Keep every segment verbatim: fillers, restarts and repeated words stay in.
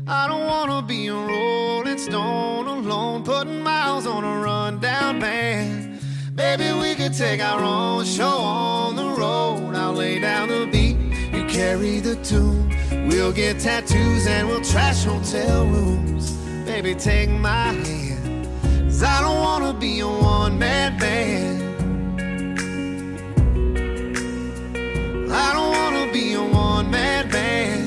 I don't wanna be a rolling stone alone, putting miles on a rundown band. Baby, we could take our own show on the road. I'll lay down the beat, you carry the tune. We'll get tattoos and we'll trash hotel rooms. Baby, take my hand, 'cause I don't wanna be a one-man band. I don't wanna be a one-man band.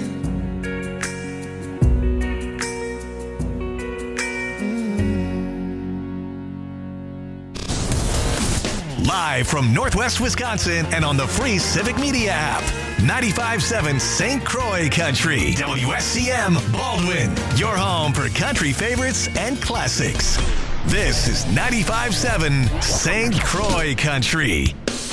Live from Northwest Wisconsin and on the free Civic Media app. ninety-five point seven Saint Croix Country. W S C M Baldwin. Your home for country favorites and classics. This is ninety-five point seven Saint Croix Country.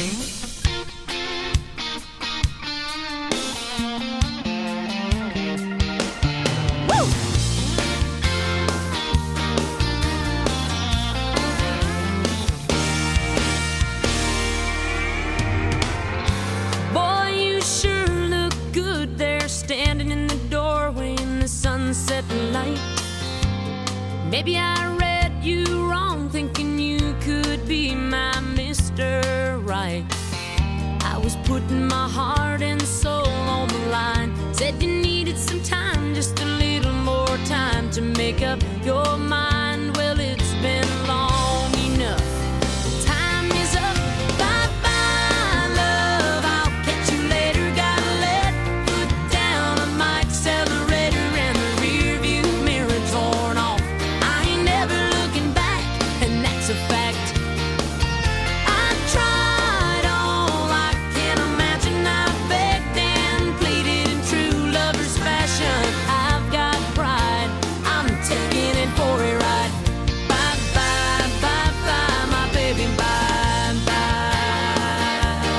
Light. Maybe I read you wrong, thinking you could be my Mister Right. I was putting my heart and soul on the line. Said you needed some time, just a little more time to make up your mind. Well, it's been long enough. Time is up. Bye-bye, love. I'll catch you later. Gotta let foot down on my accelerator and the rear view mirror torn off. I ain't never looking back, and that's a fact. I tried all I can imagine. I begged and pleaded in true lover's fashion. I've got pride. I'm taking it for a ride. Bye bye, bye bye, my baby, bye bye.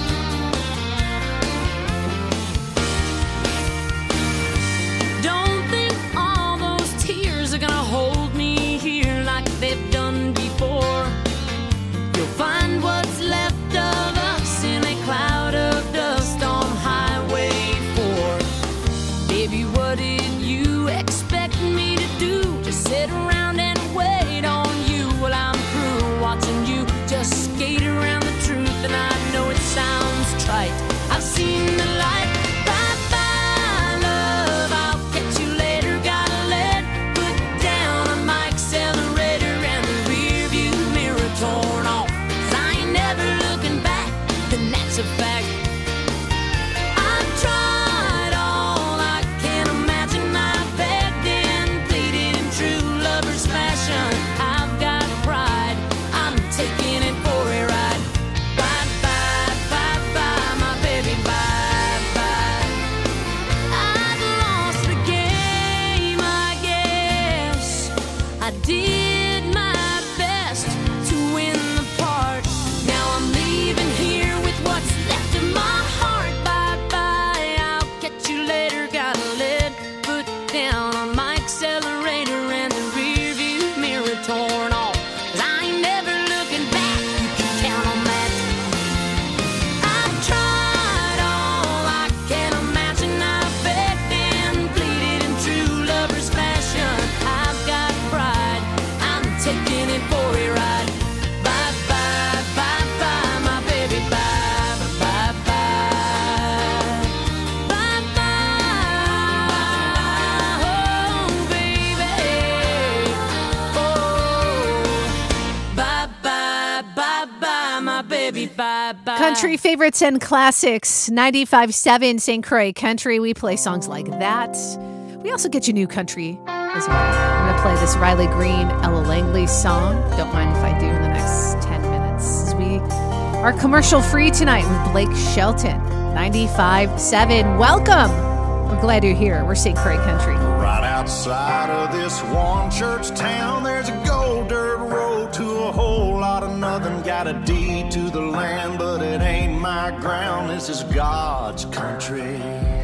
Don't think all those tears are gonna hold me here like they've done before. You'll find what's left of us in a cloud of dust on Highway four. Baby, what did you expect me to do? Just sit around and wait on you? Well, I'm through watching you just skate around the truth, and I know it sounds trite. I've seen the light. Bye bye, love. I'll catch you later. Gotta let foot down on my accelerator and the rear view mirror torn off. 'Cause I ain't never looking back, and that's a fact. I've tried all I can imagine. I begged and pleaded in true lover's fashion. I've got pride. I'm taking it for a ride. Bye bye, bye bye, my baby, bye bye. I've lost the game, I guess. I did my best to win the part. Now I'm leaving here with what's left of my heart. Bye bye, I'll catch you later. Gotta let foot down on my accelerator and the rear view mirror torn off. 'Cause I ain't never looking back, you can count on that. I've tried all I can imagine. I begged and pleaded in true lover's fashion. I've got pride. I'm taking it for a ride. Bye bye, bye bye, my baby, bye bye, bye bye, bye bye, oh baby, oh, bye bye, bye bye, my baby, bye bye. Country favorites and classics, ninety-five point seven Saint Croix Country. We play songs like that. We also get you new country as well. I'm going to play this Riley Green, Ella Langley song. Don't mind if I do in the next ten minutes. As we are commercial free tonight with Blake Shelton, ninety-five point seven. Welcome. We're glad you're here. We're Saint Croix Country. Right outside of this one church town, there's a gold dirt road to a whole lot of nothing. Got a deed to the land, but it ain't my ground. This is God's country.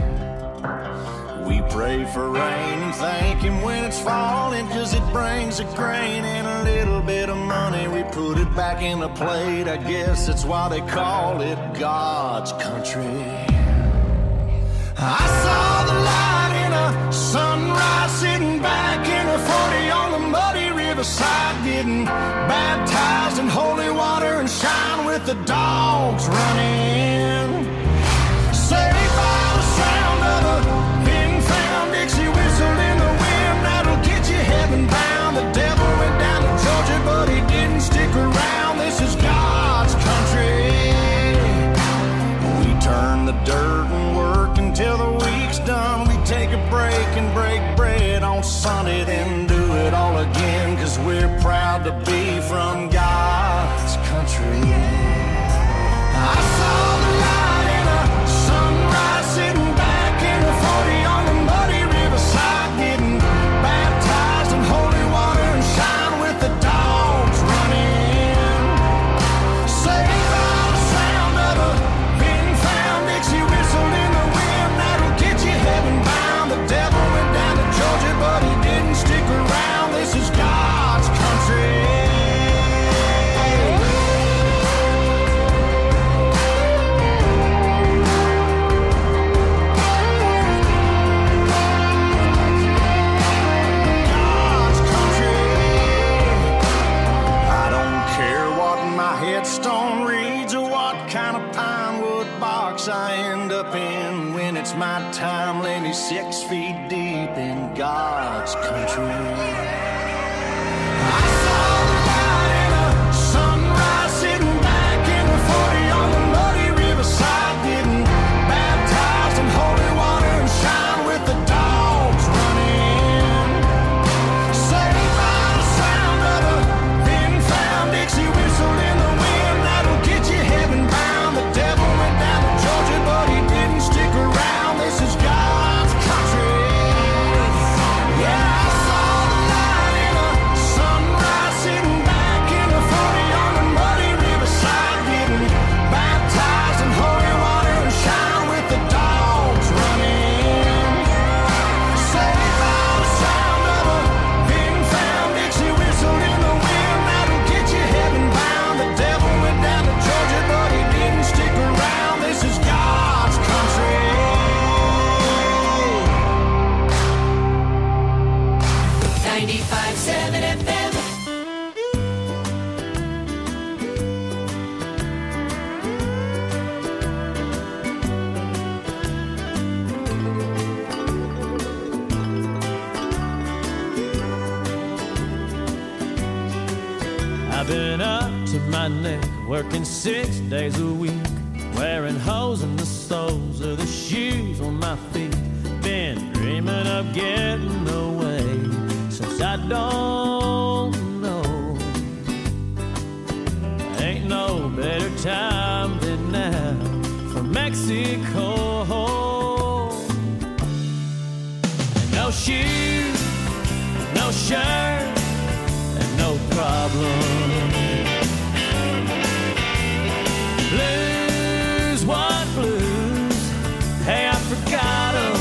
We pray for rain and thank Him when it's falling, 'cause it brings a grain and a little bit of money. We put it back in the plate. I guess that's why they call it God's country. I saw the light in a sunrise baptized in holy water and shine with the dogs running. Saved by the sound of a pin-found Dixie whistle in the wind that'll get you heaven bound. The devil went down to Georgia, but he didn't stick around. This is God's country. We turn the dirt and work until the week's done. We take a break and break bread on Sunday, then do it all again, 'cause we're proud to be from God's country. I saw the light in a sunrise sitting back in the forty on the muddy riverside, getting baptized in holy water and shine with the dogs running. Saved by the sound of a pin-found Dixie whistle in the wind that'll get you heaven bound. The devil went down to Georgia, but he didn't stick around. This is God's country. God's country. I don't care what my headstone reads or what kind of pine wood box I end up in. When it's my time, lay me six feet deep in God's country. I saw the light in a sunrise sitting back in the forty on the muddy riverside, getting baptized in holy water and shine with the dogs running. Saved by the sound of a pin-found Dixie whistle in the wind that'll get you heaven bound. The devil went down to Georgia, but he didn't stick around. This is God's country. Yeah, I saw the light in a sunrise sitting back in the forty on the muddy riverside, getting baptized in holy water and shine with the dogs running. Saved by the sound of a pin-found Dixie whistle in the wind that'll get you heaven bound. The devil went down to Georgia, but he didn't stick around. This is God's country. ninety-five seven F M. I've been up to my neck, working six days a week, wearing holes in the soles of the shoes on my feet. Been dreaming of getting away since I don't know. Ain't no better time than now for Mexico. No shoes, no shirt, and no problem. Blues, what blues? Hey, I forgot 'em.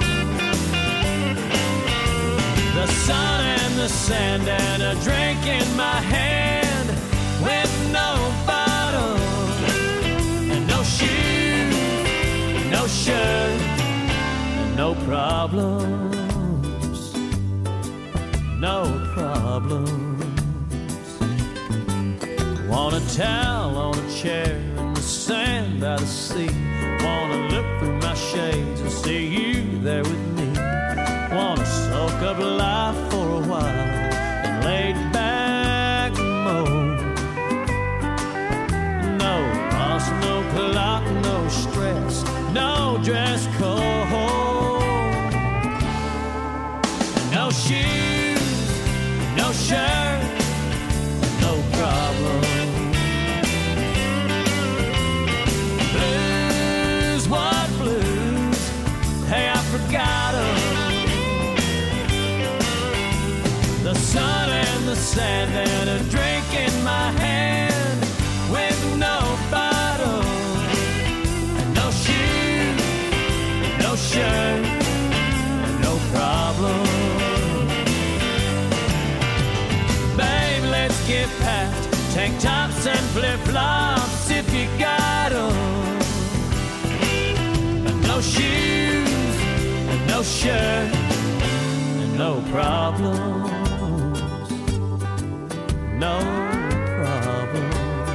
The sun and the sand and a drink in my hand with no bottle and no shoes, no shirt, and no problems, no problems. Want a towel on a chair in the sand by the sea. Wanna look through my shades and see you there with me. Wanna soak up life for a while and lay back mode. No boss, no clock, no stress, no dress code. No shoes, no shirt, no problem. Blues, what blues? Hey, I forgot 'em. The sun and the sand and a drink in my hand with no bottle and no shoes, no shirt, no problem. Babe, let's get packed, tank tops and flip-flops if you got 'em. And no shoes, and no shirt, and no problem. no problems.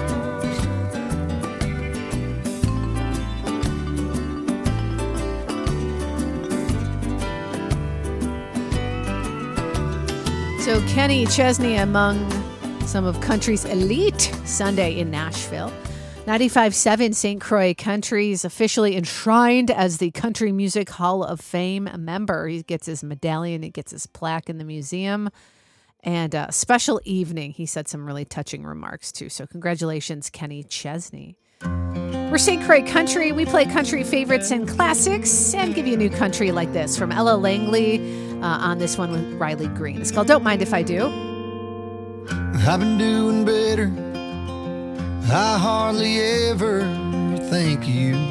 So Kenny Chesney among some of country's elite Sunday in Nashville. ninety-five point seven Saint Croix Country is officially enshrined as the Country Music Hall of Fame member. He gets his medallion, he gets his plaque in the museum. And a special evening. He said some really touching remarks, too. So congratulations, Kenny Chesney. We're Saint Croix Country. We play country favorites and classics and give you new country like this from Ella Langley uh, on this one with Riley Green. It's called Don't Mind If I Do. I've been doing better. I hardly ever think of you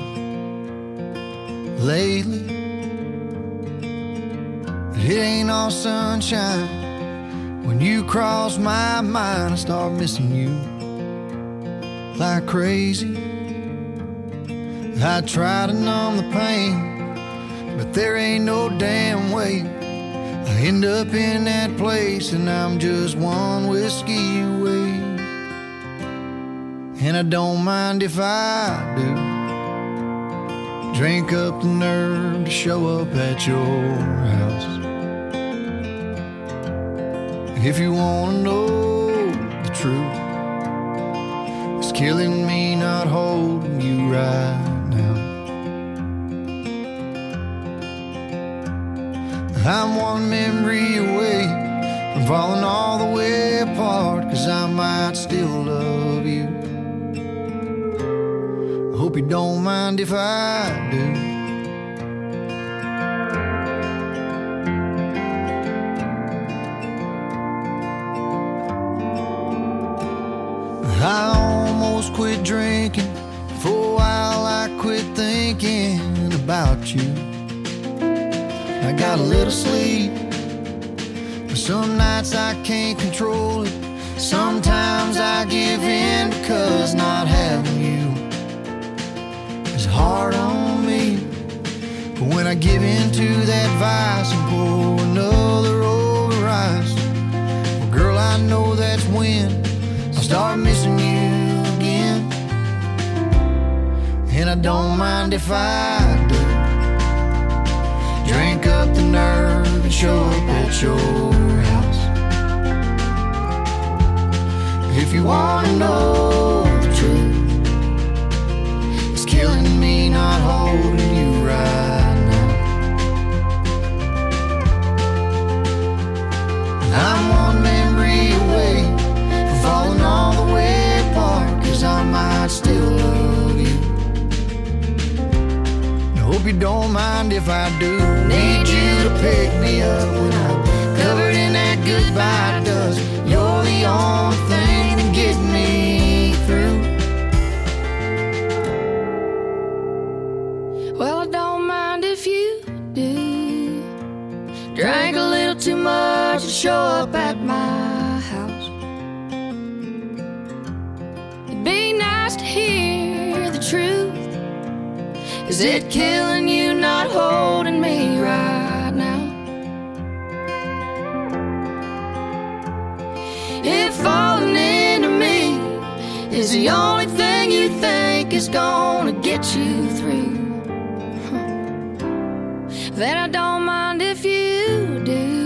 lately. It ain't all sunshine. When you cross my mind, I start missing you like crazy. I try to numb the pain, but there ain't no damn way. I end up in that place and I'm just one whiskey away. And I don't mind if I do drink up the nerve to show up at your house. If you wanna know the truth, it's killing me not holding you right now. I'm one memory away from falling all the way apart, 'cause I might still love you. I hope you don't mind if I do. I almost quit drinking. For a while I quit thinking about you. I got a little sleep, but some nights I can't control it. Sometimes I give in because not having you is hard on me. But when I give in to that vice and pour another over ice, well girl, I know that's when I'll start missing you again. And I don't mind if I do drink up the nerve and show up at your house. If you wanna know the truth, it's killing me not holding you right now. I'm one memory away from falling all the way apart, 'cause I might still love you. I hope you don't mind if I do. Need you to pick me up when I'm covered in that goodbye dust. You're the only thing that gets me through. Well, I don't mind if you do. Drank a little too much to show up at my house. It'd be nice to hear the truth. Is it killing you not holding me right now? If falling into me is the only thing you think is gonna get you through, then I don't mind if you do.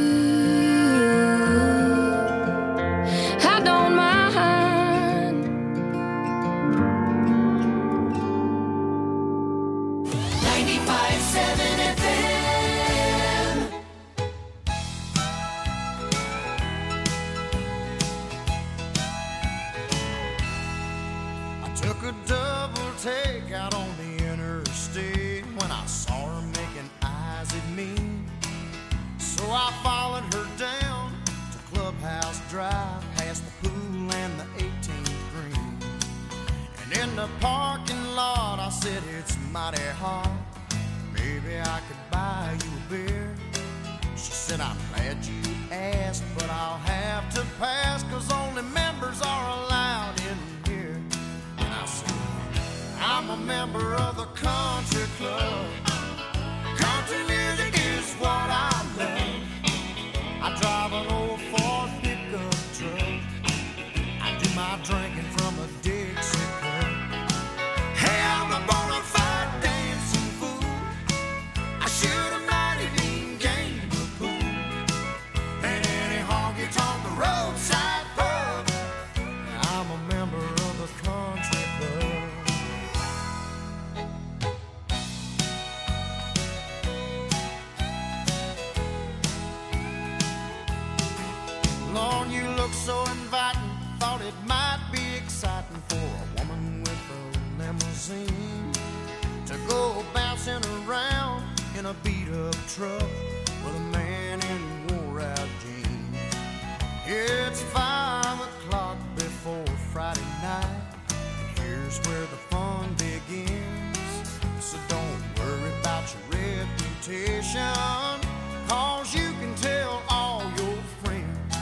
I don't mind. ninety-five point seven F M. I took a double take out on the interstate when I saw her making eyes at me. So I followed her down to Clubhouse Drive, past the pool and the eighteenth green. And in the parking lot I said, it's mighty hot, maybe I could buy you a beer. She said, I'm glad you asked, but I'll have to pass, 'cause only members are allowed in here. And I said, I'm a member of the country club. Country music is what I love. I drive an old Ford pickup truck, it might be exciting for a woman with a limousine to go bouncing around in a beat-up truck with a man in wore-out jeans. It's five o'clock before Friday night, and here's where the fun begins. So don't worry about your reputation, 'cause you can tell all your friends.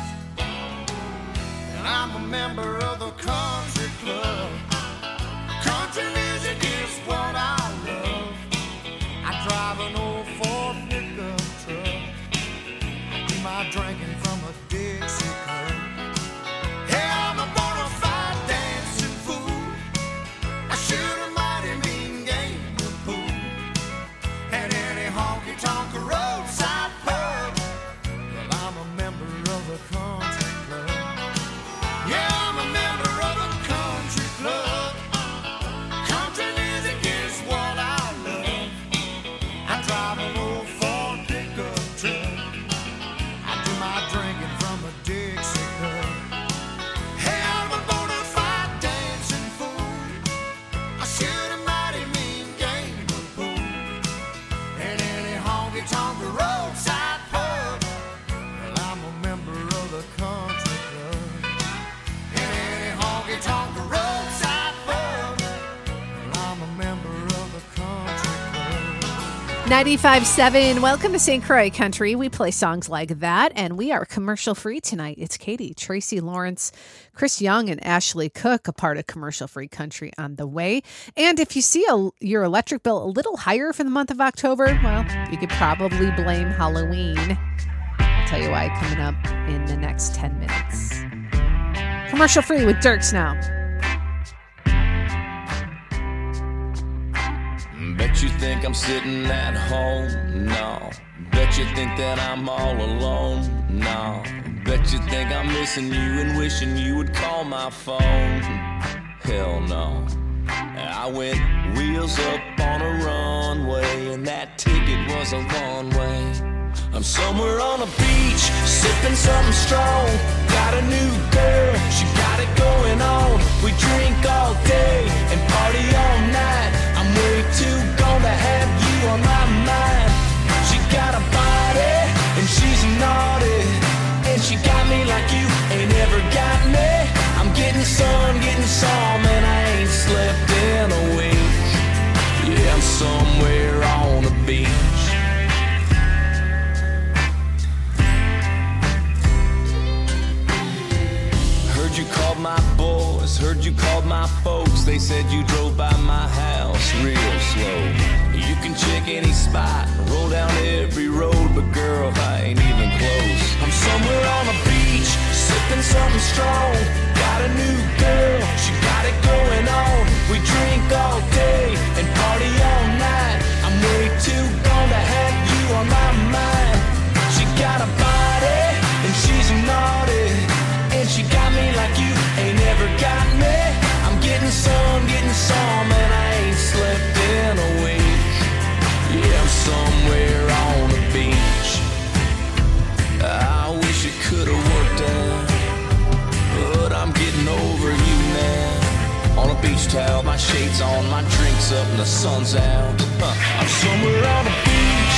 And I'm a member of the country club. Country music is what I love. I drive an old Ford pickup truck. I do my drinking from a Dixie cup. Hey, I'm a bona fide dancing fool. I shoot a mighty mean game of pool at any honky-tonk roadside pub. Well, I'm a member of the country club. Yeah, I'm a member of the country club. Country music is what I love. I drive an old Ford pickup truck. I do my drinking from a Dixie cup. Hey, I'm a bona fide dancing fool. I shoot a mighty mean game of pool at any honky-tonk roadside pub. Well, I'm a member of the country club. At any honky-tonk roadside pub. Well, I'm a member of the country club. ninety-five seven, welcome to Saint Croix Country. We play songs like that, and we are commercial free tonight. It's Katie, Tracy Lawrence, Chris Young, and Ashley Cook, a part of Commercial Free Country on the way. And if you see a, your electric bill a little higher for the month of October, well, you could probably blame Halloween. I'll tell you why coming up in the next ten minutes. Commercial free with Dirks now. Bet you think I'm sitting at home? No. Bet you think that I'm all alone? No. Bet you think I'm missing you and wishing you would call my phone? Hell no. I went wheels up on a runway, and that ticket was a one way. I'm somewhere on a beach, sipping something strong. Got a new girl, she got it going on. We drink all day and party all night. I'm way too gone to have you on my mind. She got a body and she's naughty, and she got me like you ain't ever got me. I'm getting sun, getting some, and I ain't slept in a week. Yeah, I'm somewhere on a beach. Heard you called my boys, heard you called my folks. They said you drove by my house real slow. You can check any spot, roll down every road, but girl, I ain't even close. I'm somewhere on a beach, sipping something strong. Got a new girl, she got it going on. We drink all day and party all night. I'm way too gone to have you on my mind. She got a body and she's naughty, and she got me like you ain't ever got me. I'm getting some, getting some, and I ain't slept in a week. Yeah, I'm somewhere on the beach. I wish it could've worked out, but I'm getting over you now. On a beach towel, my shades on, my drinks up, and the sun's out. Huh. I'm somewhere on the beach.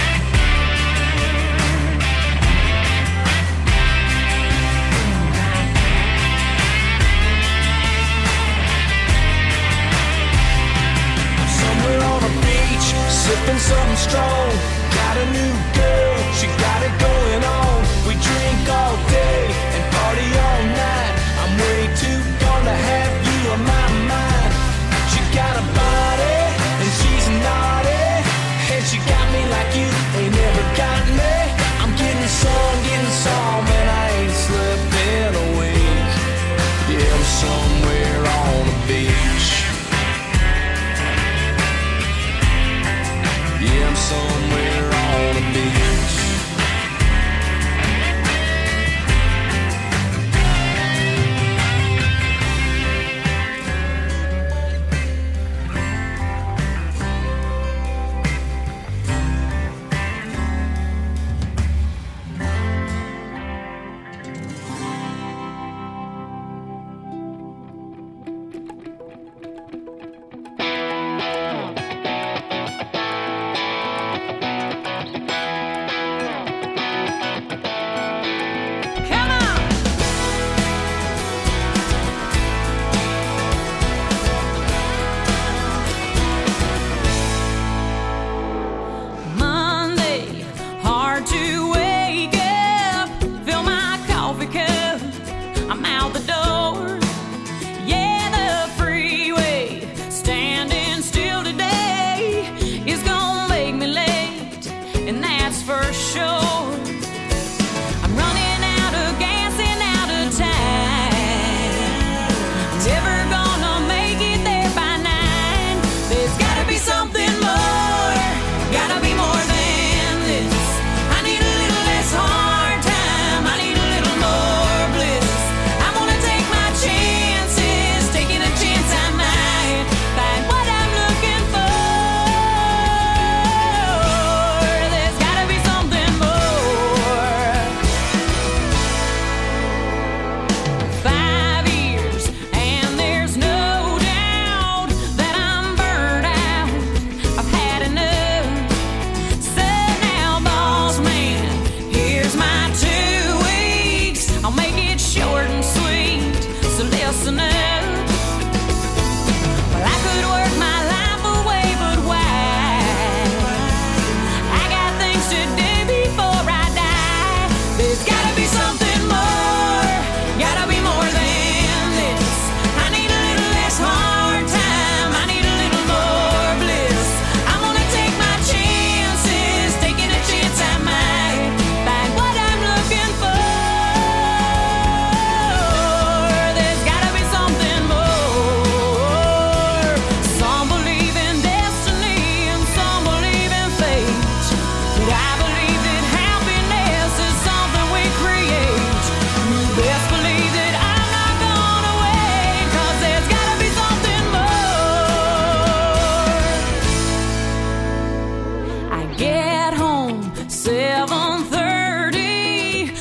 Sipping something strong, got a new girl, she got it going on. We drink all day and party all night. I'm way too gone to have you on my mind. She got a body and she's naughty, and she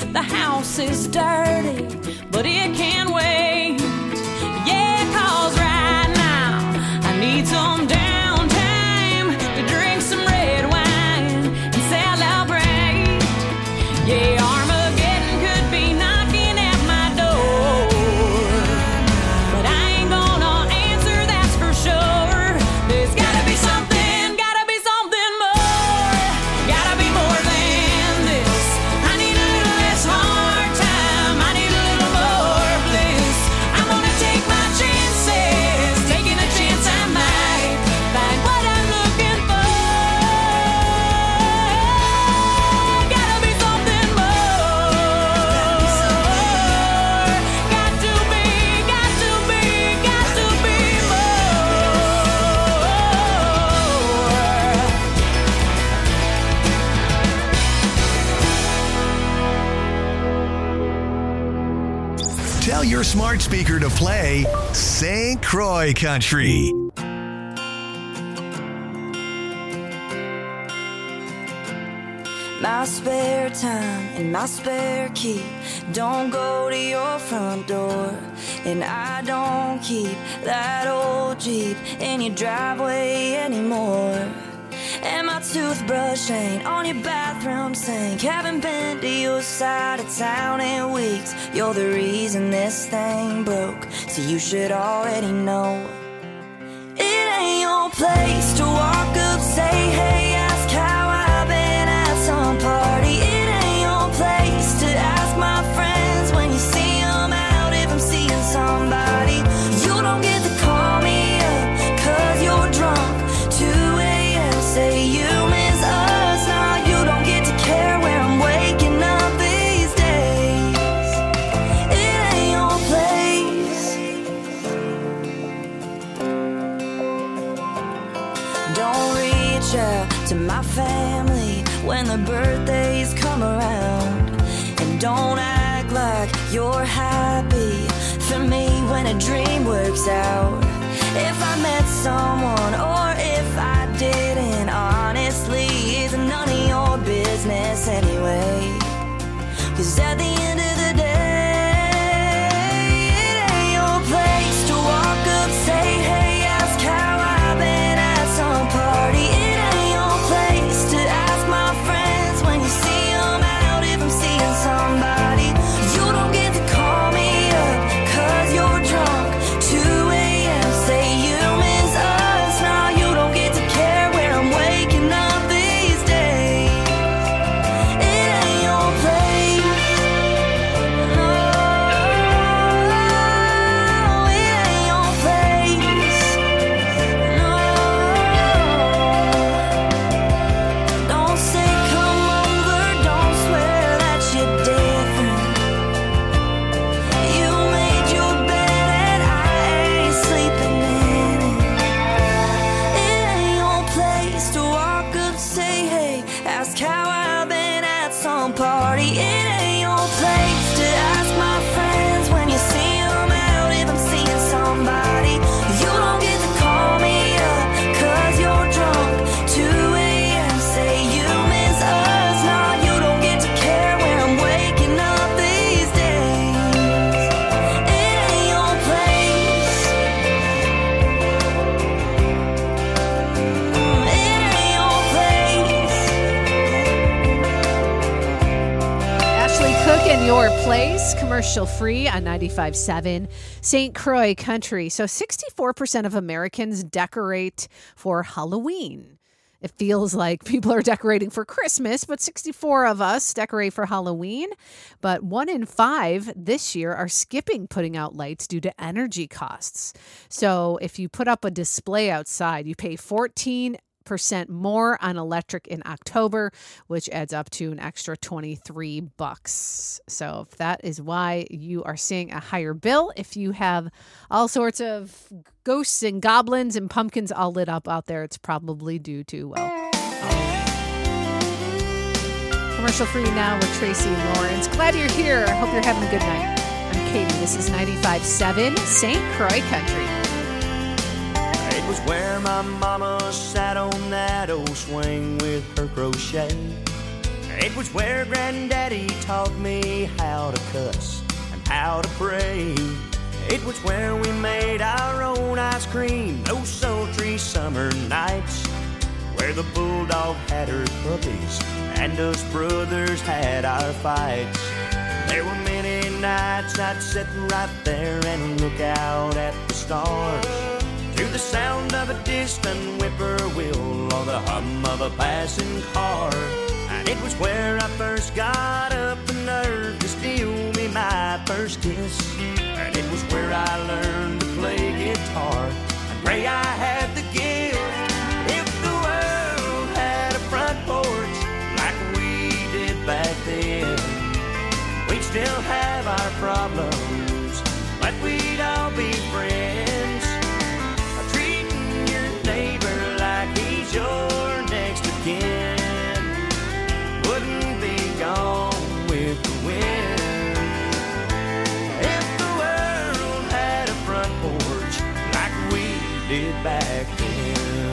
The house is dirty, but it can wait. Yeah, 'cause right now I need some downtime to drink some red wine and celebrate. Yeah, Armageddon could be knocking at my door, but I ain't gonna answer, that's for sure. There's gotta be something, gotta be something more, gotta be more than this. I need a little less hard time, I need a little more bliss. I'm gonna take my chances, taking a chance I might find what I'm looking for. Gotta be something more. Got to be, got to be, got to be more. Tell your smart speaker to play Saint Croix Country. My spare time and my spare key don't go to your front door, and I don't keep that old Jeep in your driveway anymore. And my toothbrush ain't on your bathroom sink. Haven't been to your side of town in weeks. You're the reason this thing broke, so you should already know. It ain't your place to walk up, say hey, ask how I've been at some party. It ain't your place to ask my friends when you see them out if I'm seeing somebody. You don't get to call me up 'cause you're drunk. two a.m. say you miss us. Nah, you don't get to care where I'm waking up these days. It ain't your place. Don't reach out to my family when the birthdays come around, and don't act like you're happy for me when a dream works out. If I met someone or if I didn't, honestly, it's none of your business anyway. 'Cause at the end of the day, it ain't your place to walk up, say hey, ask how I've been at some party. It ain't your place to ask my friends when you see them out if I'm seeing somebody. You don't get to call me up 'cause you're drunk. two a.m. say you miss us. Nah, you don't get to care where I'm waking up these days. It ain't your place. No, it ain't your place. No, don't say come over, don't swear that you're different. You made your bed and I ain't sleeping in it. It ain't your place to walk up, say hey, ask how I've been at some party. It ain't your place to ask my friends when you see them out if I'm seeing somebody. You don't get to call me up 'cause you're drunk. two a.m. say you miss us. Nah, you don't get to care where I'm waking up these days. It ain't your place. Mm, it ain't your place. Ashley Cook in Your Place, commercial free on ninety-five point seven Saint Croix Country. So sixty-four percent of Americans decorate for Halloween. It feels like people are decorating for Christmas, but sixty-four of us decorate for Halloween. But one in five this year are skipping putting out lights due to energy costs. So if you put up a display outside, you pay fourteen percent more on electric in October, which adds up to an extra twenty-three bucks. So if that is why you are seeing a higher bill, if you have all sorts of ghosts and goblins and pumpkins all lit up out there, it's probably due to, well, Halloween. Commercial free now with Tracy Lawrence. Glad you're here. I hope you're having a good night. I'm Katie. This is ninety-five point seven Saint Croix Country. It was where my mama sat on that old swing with her crochet. It was where Granddaddy taught me cuss and how to pray. It was where we made our own ice cream, those sultry summer nights, where the bulldog had her puppies and us brothers had our fights. There were many nights I'd sit right there and look out at the stars, to the sound of a distant whippoorwill or the hum of a passing car. And it was where I first got up the nerve to steal me my first kiss. And it was where I learned to play guitar and pray I had the gift. If the world had a front porch like we did back then, we'd still have our problems, but we'd all be friends. Treating your neighbor like he's your next of kin wouldn't be gone with the wind. If the world had a front porch like we did back then.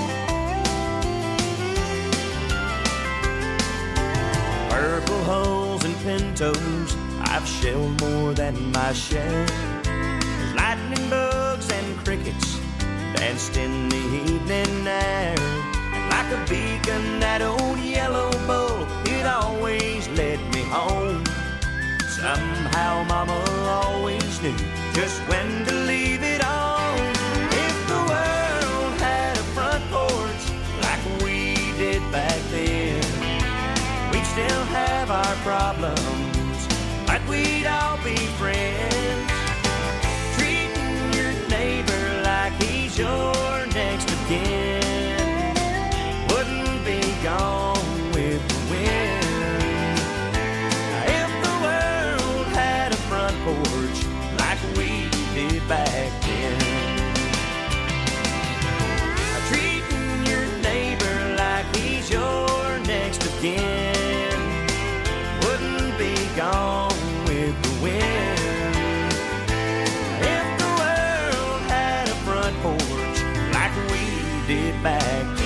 Purple holes and pintos, I've shelled more than my share. There's lightning bugs and crickets danced in the evening air. And like a beacon, that old yellow bull, it always led me home. Somehow mama always knew just when to leave it on. If the world had a front porch like we did back then, we'd still have our problems, but we'd all be friends. Treating your neighbor like he's your next of kin wouldn't be gone with the wind. If the world had a front porch like we did back then. Treating your neighbor like he's your next of kin wouldn't be gone with the wind. If the world had a front porch like we did back then.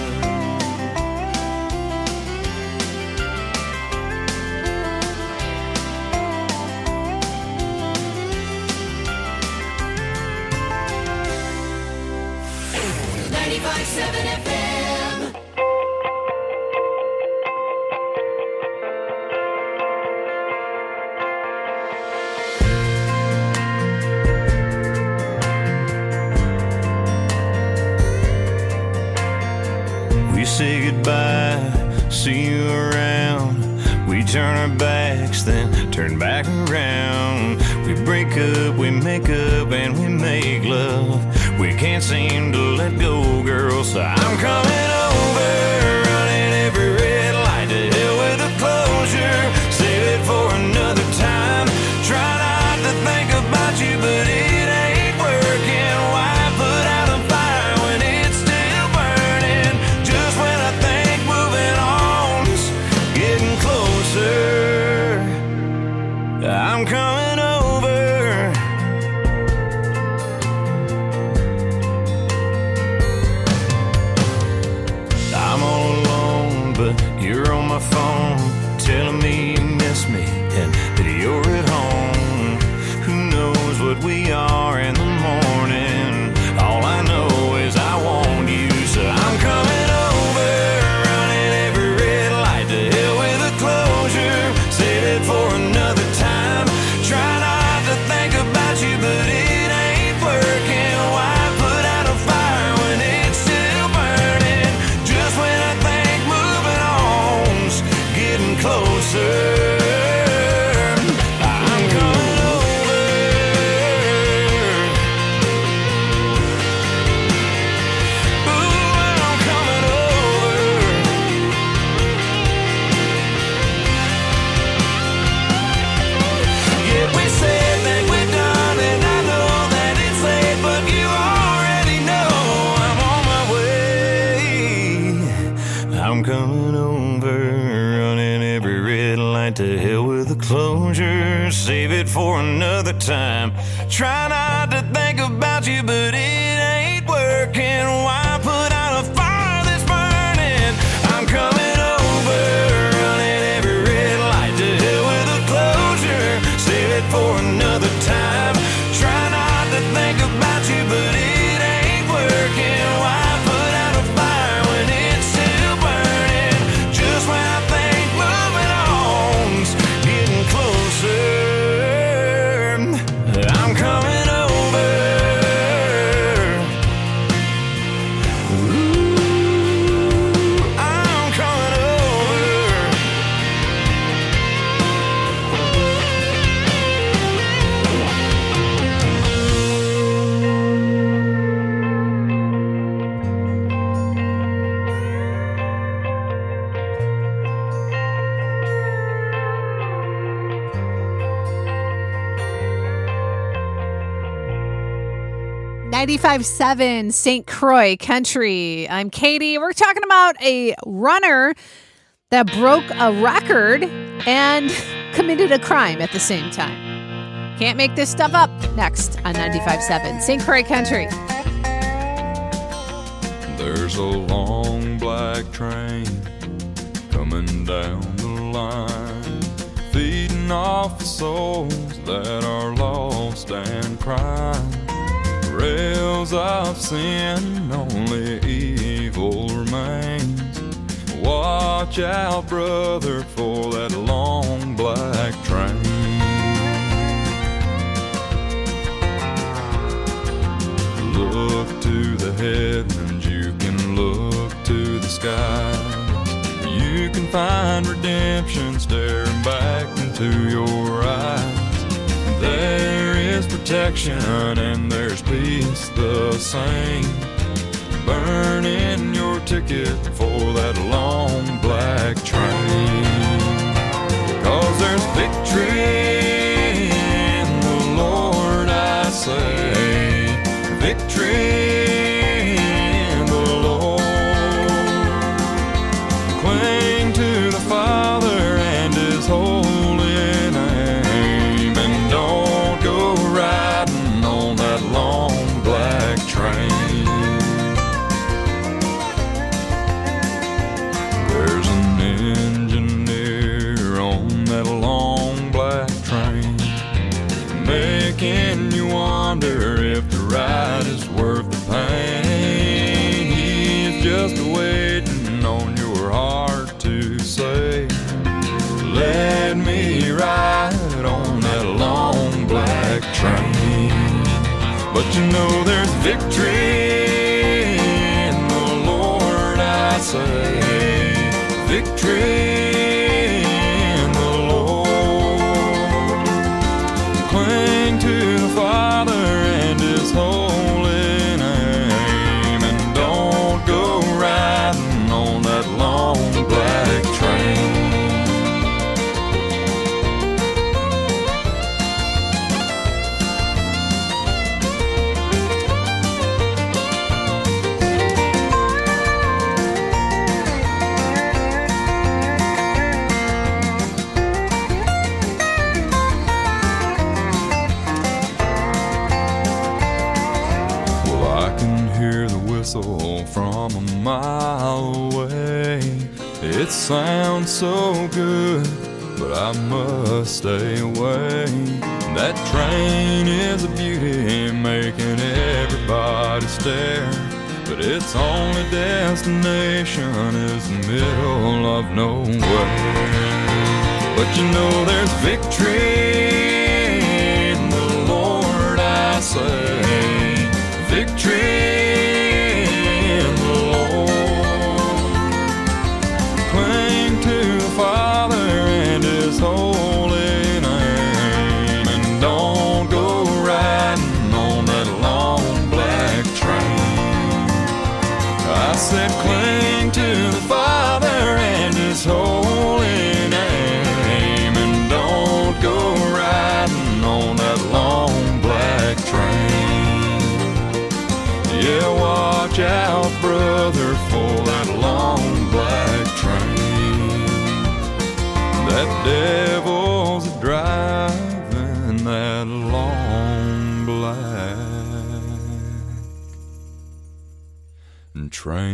ninety-five seven F M. We say goodbye, see you around. We turn our backs, then turn back around. We break up, we make up, and we make love. We can't seem to let go, girl, so I'm coming over, running every red light to hell with a closure. Save it for another time. Try not to think about you, but it ain't working. Why put out a fire when it's still burning? Just when I think moving on's getting closer, I'm coming over. I'm all alone, but you're on my phone, telling me you miss me and that you're at home. Who knows what we are in the morning? All I know is I want you, so I'm coming over, running every red light to hell with a closure. Save it for another time. Try not to think about you, but it ain't working. Why put out a fire when it's still burning? Just when I think moving on's getting closer, I'm coming over. Ooh, I'm coming over. Yeah, we said that we're done, and I know that it's late, but you already know I'm on my way. I'm coming over, running every red light to hell with a closure. Save it for another time. Try not to think about you, but it ain't working. Why put out a fire that's burning? I'm coming over, running every red light to hell with a closure. ninety-five point seven Saint Croix Country. I'm Katie. We're talking about a runner that broke a record and committed a crime at the same time. Can't make this stuff up. Next on ninety-five point seven Saint Croix Country. There's a long black train coming down the line, feeding off the souls that are lost and crying. Rails of sin, only evil remains. Watch out, brother, for that long black train. Look to the heavens, you can look to the skies. You can find redemption staring back into your eyes. There is protection and there's peace the same. Burning your ticket for that long black train. 'Cause there's victory in the Lord, I say. Victory in the Lord. Cling to the Father and His holy name, and don't go riding on that long black train. There's an engineer on that long black train, making you wonder if the ride is worth the pain. He's just waiting on your heart to say, let me ride on that long black train. But you know there's victory in the Lord, I say. Victory in the Lord. Cling to the Father and His holy name, and don't go riding on that long black train. From a mile away, it sounds so good, but I must stay away. That train is a beauty, making everybody stare, but its only destination is the middle of nowhere. But you know there's victory in the Lord, I say. Victory. Father and His holy name, and don't go riding on that long black train. I said cling to the Father and His holy name, and don't go riding on that long black train. Yeah, watch out, brother, for that long black train. That devil's driving that long black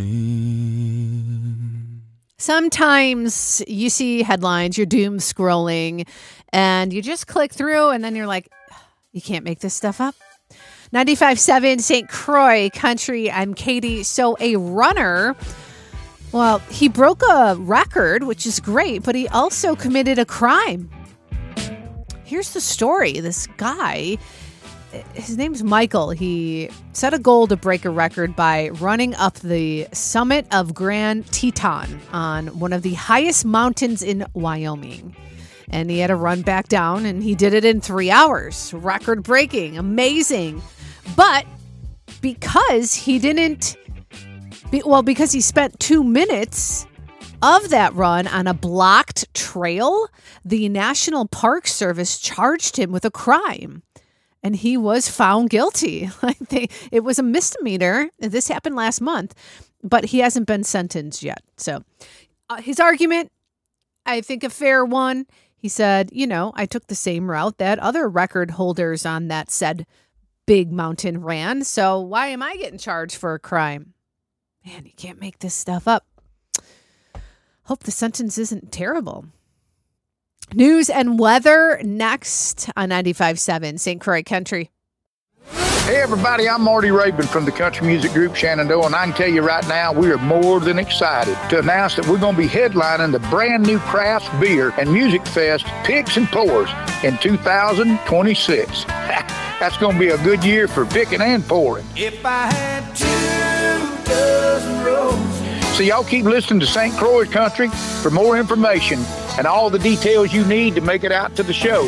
train. Sometimes you see headlines, you're doom scrolling, and you just click through, and then you're like, you can't make this stuff up. ninety-five point seven Saint Croix Country. I'm Katie. So a runner... Well, he broke a record, which is great, but he also committed a crime. Here's the story. This guy, his name's Michael. He set a goal to break a record by running up the summit of Grand Teton on one of the highest mountains in Wyoming. And he had to run back down, and he did it in three hours. Record breaking. Amazing. But because he didn't... Well, because he spent two minutes of that run on a blocked trail, the National Park Service charged him with a crime. and he was found guilty. Like they, it was a misdemeanor. This happened last month, but he hasn't been sentenced yet. So uh, his argument, I think a fair one. He said, you know, I took the same route that other record holders on that said big mountain ran. So why am I getting charged for a crime? Man, you can't make this stuff up. Hope the sentence isn't terrible. News and weather next on ninety-five point seven Saint Croix Country. Hey everybody, I'm Marty Rabin from the country music group Shenandoah, and I can tell you right now, we are more than excited to announce that we're going to be headlining the brand new Craft Beer and Music Fest Picks and Pours in two thousand twenty-six. That's going to be a good year for picking and pouring. If I had two dozen roses. So y'all keep listening to Saint Croix Country for more information and all the details you need to make it out to the show.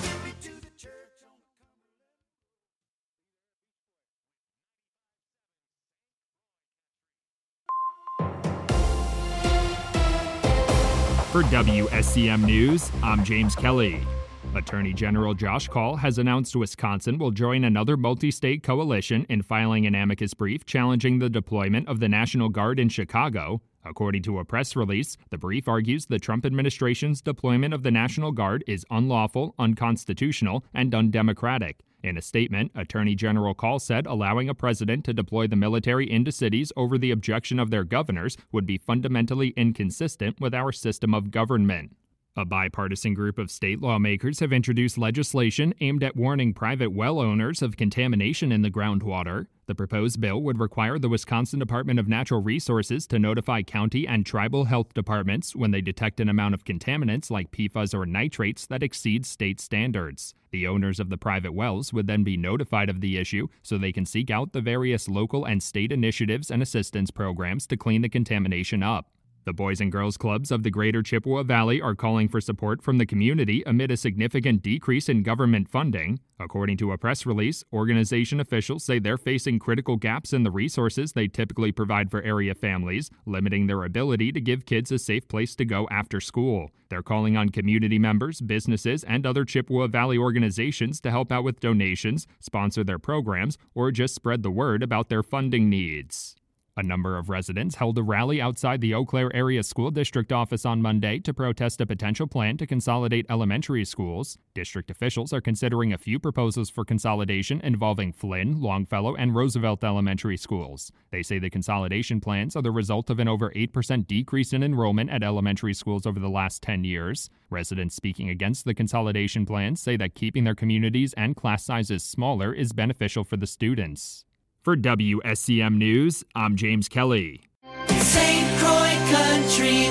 For W S C M News, I'm James Kelly. Attorney General Josh Kaul has announced Wisconsin will join another multi-state coalition in filing an amicus brief challenging the deployment of the National Guard in Chicago. According to a press release, the brief argues the Trump administration's deployment of the National Guard is unlawful, unconstitutional, and undemocratic. In a statement, Attorney General Kaul said allowing a president to deploy the military into cities over the objection of their governors would be fundamentally inconsistent with our system of government. A bipartisan group of state lawmakers have introduced legislation aimed at warning private well owners of contamination in the groundwater. The proposed bill would require the Wisconsin Department of Natural Resources to notify county and tribal health departments when they detect an amount of contaminants like P F A S or nitrates that exceeds state standards. The owners of the private wells would then be notified of the issue so they can seek out the various local and state initiatives and assistance programs to clean the contamination up. The Boys and Girls Clubs of the Greater Chippewa Valley are calling for support from the community amid a significant decrease in government funding. According to a press release, organization officials say they're facing critical gaps in the resources they typically provide for area families, limiting their ability to give kids a safe place to go after school. They're calling on community members, businesses, and other Chippewa Valley organizations to help out with donations, sponsor their programs, or just spread the word about their funding needs. A number of residents held a rally outside the Eau Claire Area School District office on Monday to protest a potential plan to consolidate elementary schools. District officials are considering a few proposals for consolidation involving Flynn, Longfellow, and Roosevelt elementary schools. They say the consolidation plans are the result of an over eight percent decrease in enrollment at elementary schools over the last ten years. Residents speaking against the consolidation plans say that keeping their communities and class sizes smaller is beneficial for the students. For W S C M News, I'm James Kelly. Saint Croix Country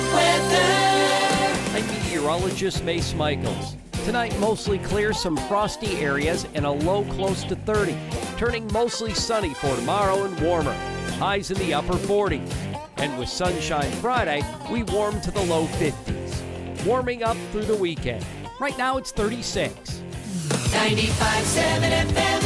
weather. I'm meteorologist Mace Michaels. Tonight, mostly clear, some frosty areas, and a low close to thirty. Turning mostly sunny for tomorrow and warmer. Highs in the upper forties. And with sunshine Friday, we warm to the low fifties. Warming up through the weekend. Right now, it's thirty-six. ninety-five point seven F M.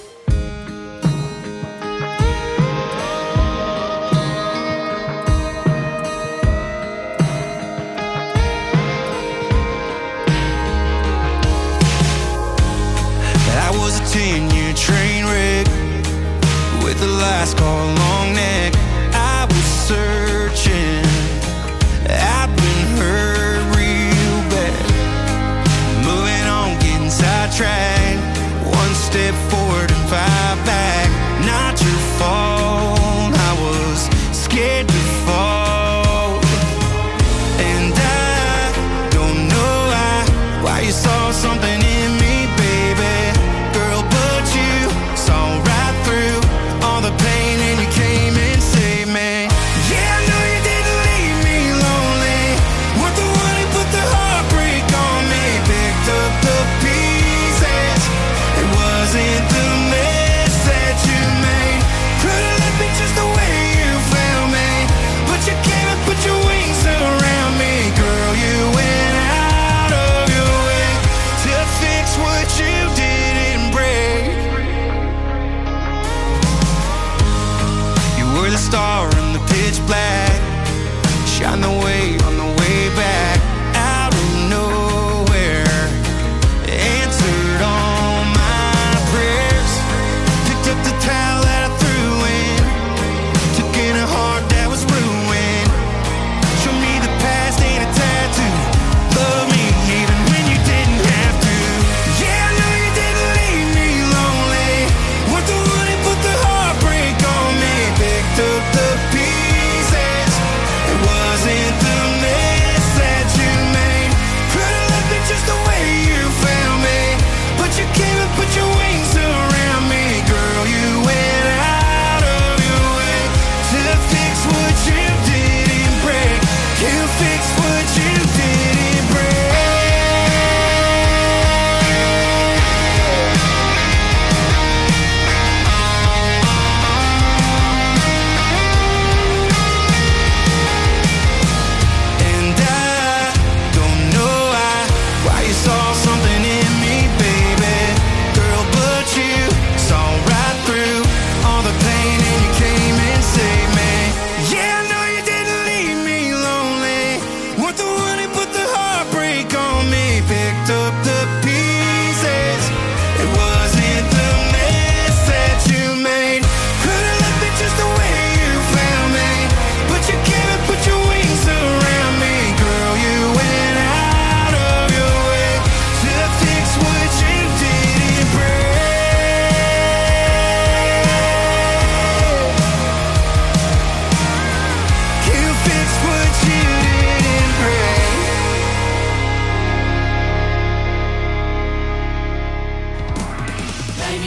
ten-year train wreck with the last call long neck. I was searching, I've been hurt real bad. Moving on, getting sidetracked. One step forward and five back. Not your fault, I was scared to fall. And I don't know why, why you saw something in me, baby. Girl, but you saw right through all the pain and you came in.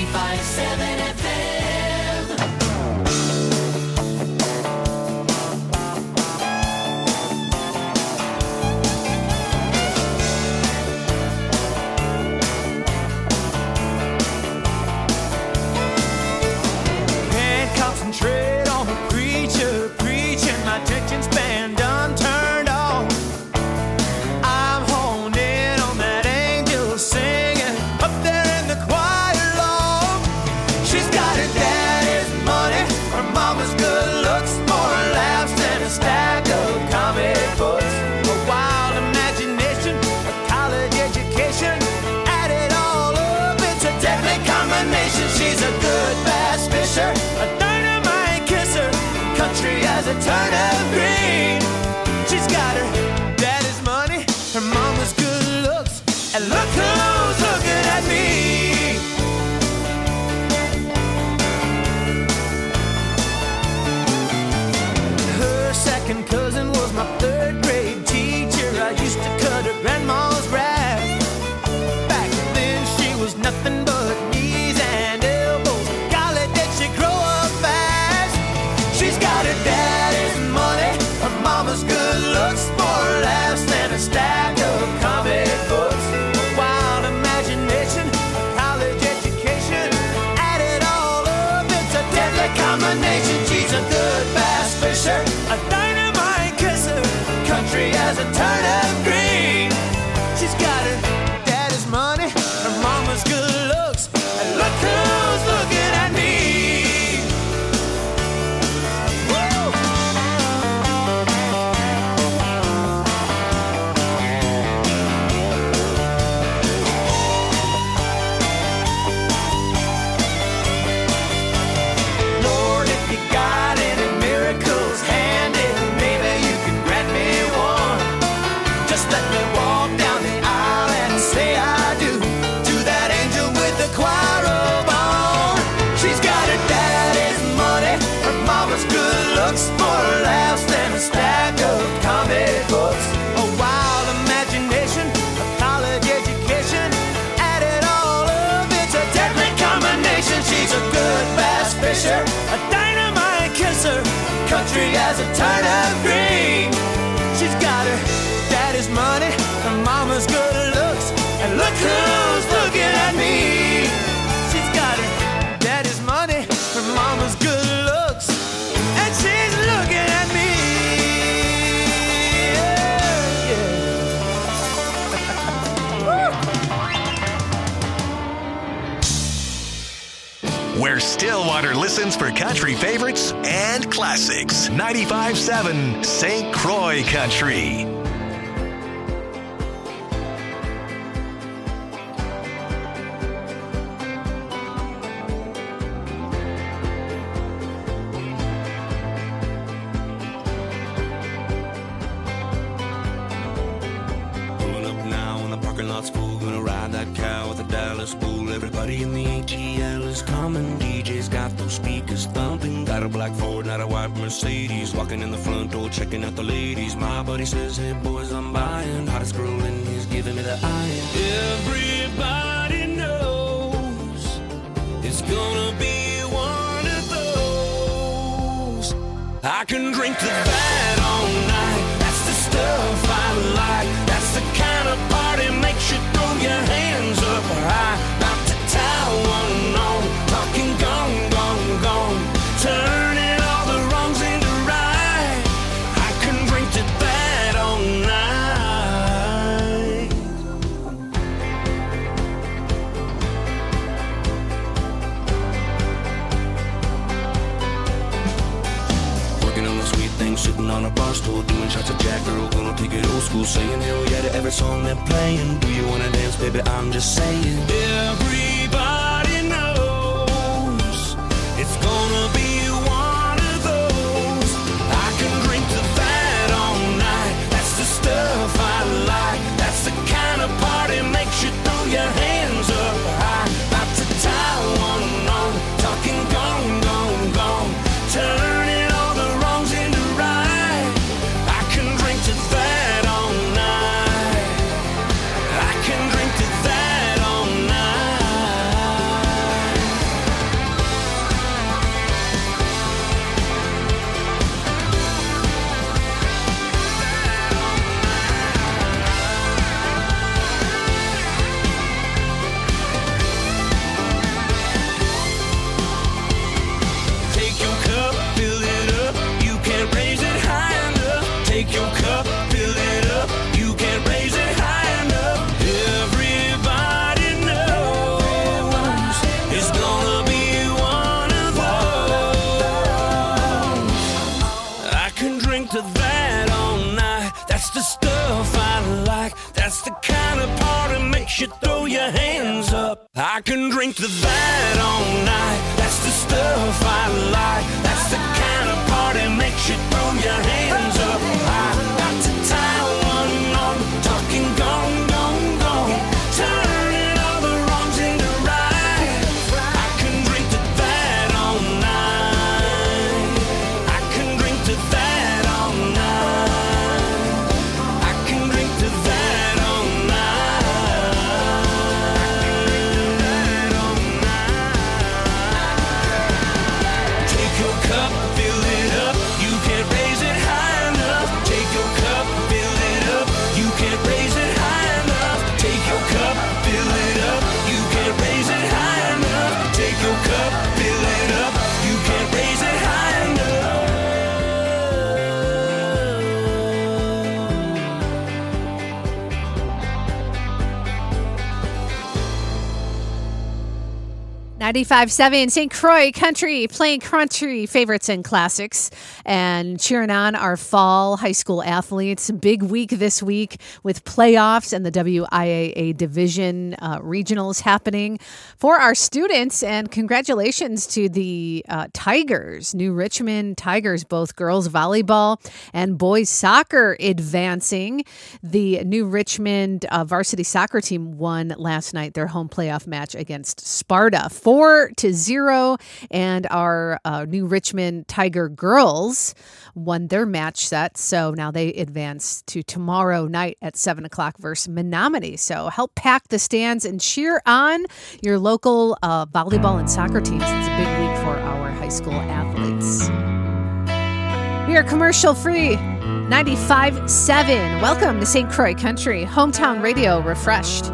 ninety-five seven F M. Can't concentrate on the preacher preaching. My attention span done turned off. I'm honed in on that angel singing up there in the choir loft. She's got her daddy's money, her mama's good looks, more laughs than a stack of comic books. A wild imagination, a college education, add it all up, it's a deadly combination. She's a good bass fisher, a dynamite kisser, country as a turnip green. She's got her daddy's money, her mama's good looks, and look who's looking at me. Her second cousin was my third grade teacher. I used to cut her grandma's grass. Back then she was nothing but knees and elbows. Golly, did she grow up fast? She's got her daddy's money, her mama's good looks, more laughs than a stack of comic books. A wild imagination, a college education, add it all up, it's a deadly combination. She's a good bass fisher, a dynamite kisser, country as a turnip green. She's got her daddy's money, her mama's good looks, and look who's looking at me. Woo! Lord, if you got any miracles handy, maybe you can grant me one. Just let me walk down the aisle and say I do to that angel with the choir robe on. She's got her daddy's money, her mama's good looks, more laughs than a stack of comic books. A wild imagination, a college education, add it all up, it's a deadly combination. She's a good bass fisher, a dynamite kisser, country as a turnip green. She's got her daddy's money, her mama's good looks, and look who's looking at me. She's got her daddy's money, her mama's good looks, and she's looking at me. Yeah, yeah. Where Stillwater listens for country favorites and classics. ninety-five seven Saint Croix Country. Pulling up now in the parking lot's full. Gonna ride that cow with a Dallas bull. Everybody in the A T L is coming. D J's got those speakers thumping. Got a black Ford, not a white Mercedes. Walking in the front door, checking out the ladies. My buddy says, hey boys, I'm buying. Hottest girl in he's giving me the eye. Everybody knows it's gonna be one of those. I can drink to that all night. That's the stuff I like. That's the kind of party makes you throw your hands up high. About to tie one on, talking gone, gone, gone, turning all the wrongs into right. I can drink to that all night. Working on the sweet thing, sitting on a bar stool, doing shots of Jack Earl, gonna take it old school, saying hell yeah to every song they're playing. Do you wanna dance, baby? I'm just saying. Everybody knows it's gonna be one of those. I can drink to that all night. That's the stuff I like. That's the kind of party makes you throw your hands up high. About to tie one on, talking gone, gone, gone, turning all the wrongs into right. I can drink to that all night. I can drink to that all night. your hands up. I can drink to that all night. That's the stuff I like. That's the kind of party makes you throw your hands up. I got to tie one on, talking gone, gone, gone, turning all the wrongs into right. I can drink to that all night. I can drink to that all night. I can drink to that all night. Take your cup, fill it up. You can't raise it high enough. Take your cup, fill it up. You can't raise it high enough. Take your cup, fill it up. You can't raise it high enough. Take your cup, fill it up. You can't raise it high enough. ninety-five seven Saint Croix Country, playing country favorites and classics and cheering on our fall high school athletes. Big week this week with playoffs and the W I A A division uh, regionals happening for our students. And congratulations to the uh, Tigers, New Richmond Tigers, both girls volleyball and boys soccer advancing. The New Richmond uh, varsity soccer team won last night their home playoff match against Sparta. Four to zero, and our uh, New Richmond Tiger girls won their match set, so now they advance to tomorrow night at seven o'clock versus Menominee. So help pack the stands and cheer on your local uh, volleyball and soccer teams. It's a big week for our high school athletes. We are commercial free. ninety-five seven. Welcome to Saint Croix Country, hometown radio refreshed.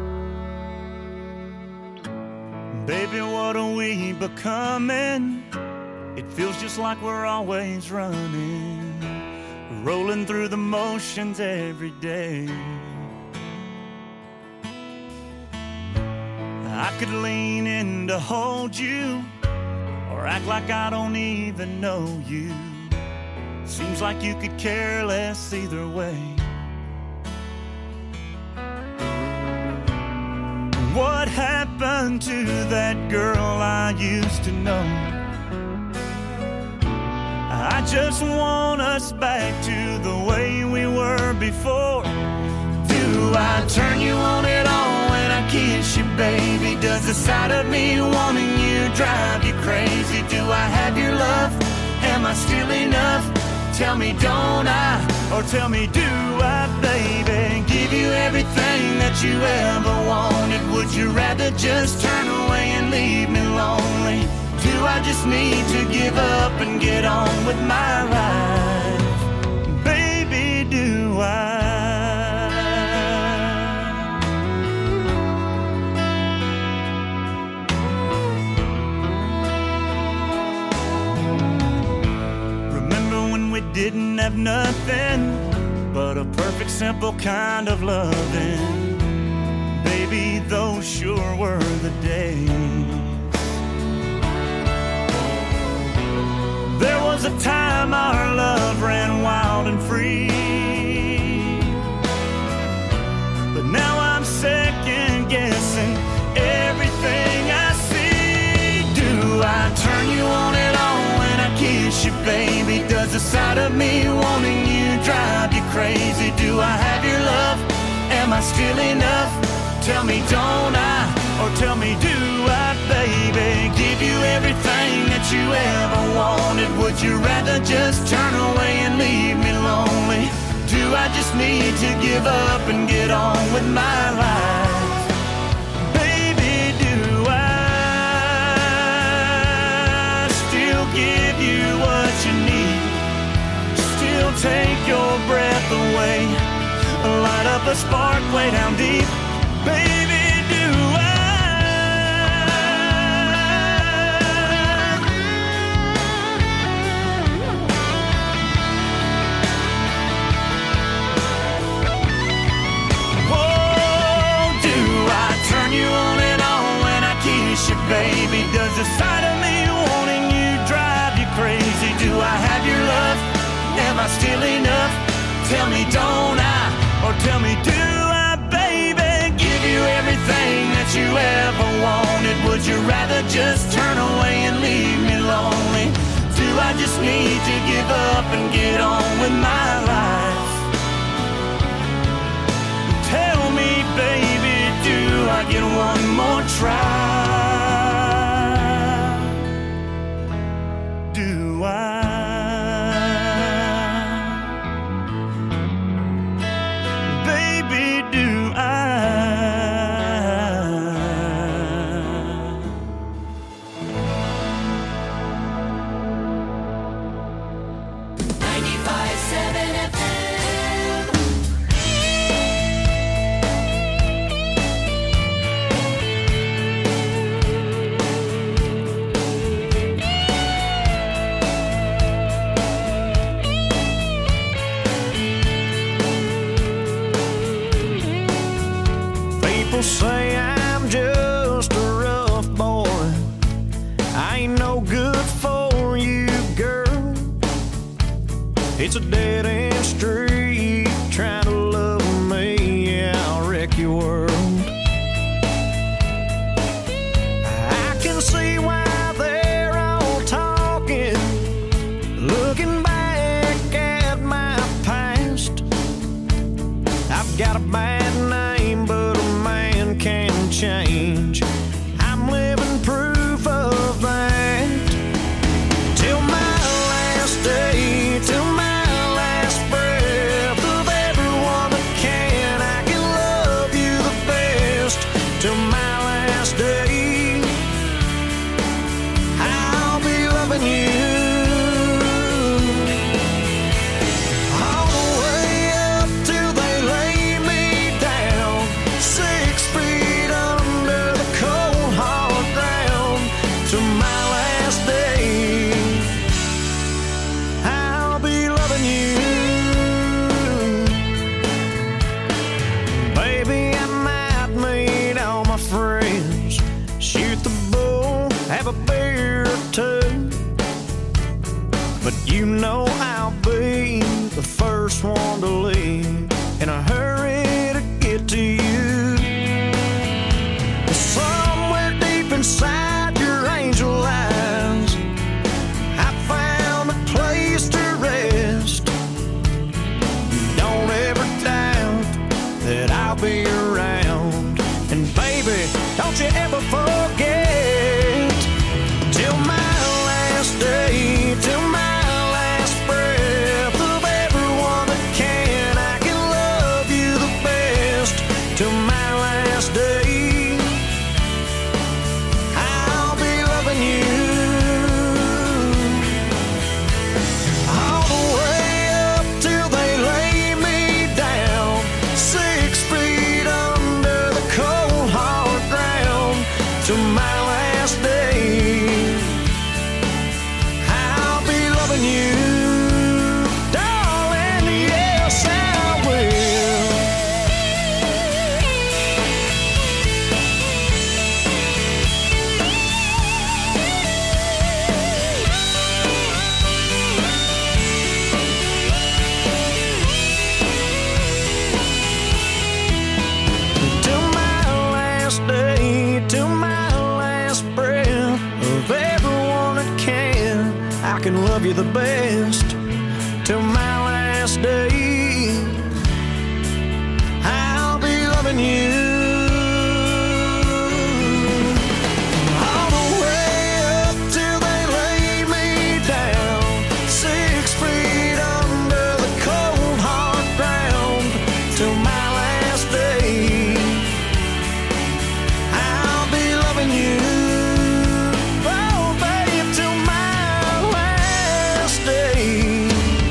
Baby, what are we becoming? It feels just like we're always running, rolling through the motions every day. I could lean in to hold you, or act like I don't even know you. Seems like you could care less either way. What happened to that girl I used to know? I just want us back to the way we were before. Do I turn you on at all when I kiss you, baby? Does the sight of me wanting you drive you crazy? Do I have your love? Am I still enough? Tell me, don't I? Or tell me, do I, baby? Give you everything that you ever wanted. Would you rather just turn away and leave me lonely? Do I just need to give up and get on with my life? Baby, do I? We didn't have nothing but a perfect, simple kind of loving. Baby, those sure were the days. There was a time our love ran wild and free, but now I'm second guessing everything I see. Do I turn you on at all when I kiss you, baby? Does the sight of me wanting you drive you crazy? Do I have your love? Am I still enough? Tell me, don't I? Or tell me, do I, baby? Give you everything that you ever wanted. Would you rather just turn away and leave me lonely? Do I just need to give up and get on with my life? Baby, do I still give you what you need? Still take your breath away, light up a spark way down deep. Baby, do I? Oh, do I turn you on and on when I kiss you, baby? Does the sight of me wanting you drive you crazy? Do I have your love? Am I still enough? Tell me, don't I? Or tell me, do I, baby? would you rather just turn away and leave me lonely? Do I just need to give up and get on with my life? Tell me, baby, do I get one more try? Do I? Baby, do I? ninety-five seven F M. People say I'm just a rough boy. I ain't no good for you, girl. It's a dead-end street trying to love me. Yeah, I'll wreck your world. I can see why they're all talking, looking back at my past. I've got a bad name, but a man can change. I'm living proof of that. Till my last day, till my last breath of everyone that can, I can love you the best. Till my last day, I'll be loving you. All the way up till they lay me down, six feet under the cold hard ground. Till my last day, I'll be loving you. Baby, I might meet all my friends, shoot the bull, have a beer or two, but you know I'll be the first one to leave in a hurry to get to you. Somewhere deep inside your angel eyes, I found a place to rest. Don't ever doubt that I'll be around. And baby, don't you ever forget, till my last day, till my last breath of everyone that can, I can love you the best. Till my last day, I'll be loving you. All the way up till they lay me down, six feet under the cold hard ground. Till my last day, I'll be loving you, darling. Yes, I will. Till my last day, till my last breath of everyone that can, I can love you the best. Till my last day, I'll be loving you. All the way up till they lay me down, six feet under the cold hard ground. Till my last day, I'll be loving you. Oh, babe, till my last day.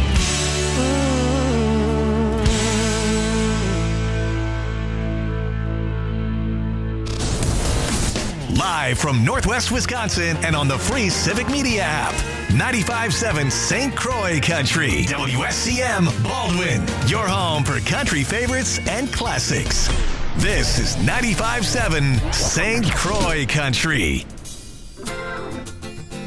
Live from Northwest Wisconsin and on the free Civic Media app. ninety-five seven Saint Croix Country. W S C M Baldwin. Your home for country favorites and classics. This is ninety-five seven Saint Croix Country.